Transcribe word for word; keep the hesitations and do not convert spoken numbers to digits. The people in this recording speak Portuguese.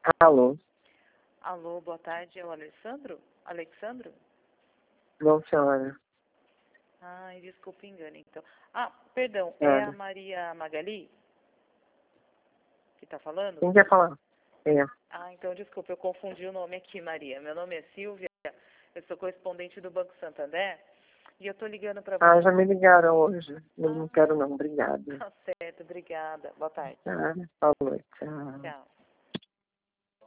Alô? Alô, boa tarde, é o Alessandro? Alexandro? Não, senhora. Ai, desculpa, engano, então. Ah, perdão, é Nada. a Maria Magali que tá falando? Quem quer falar? É. Ah, então, desculpa, eu confundi o nome aqui, Maria. Meu nome é Silvia, eu sou correspondente do Banco Santander e eu tô ligando para Ah, você. já me ligaram hoje. Eu Ah, não quero não, obrigada. tá certo, obrigada. Boa tarde. Tá, falou, tchau. Tchau.